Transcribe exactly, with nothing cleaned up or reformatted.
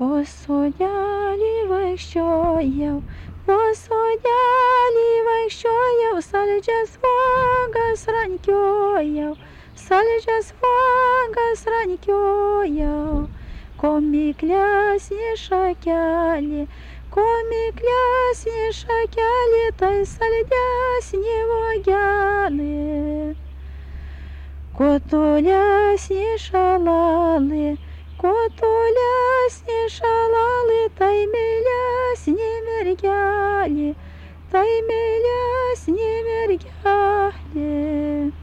po sodelį vaikščiojau, po sodelį vaikščiojau, saldžias uogas rankiojau, saldžias uogas rankiojau. Ko miklesnė šakelė, ko miklesnė šakelė, tai saldesnė uogelė. Kuo tolesnė šalalė, kuo tolesnė šalalė, tai mielesnė mergelė, tai mielesnė mergelė.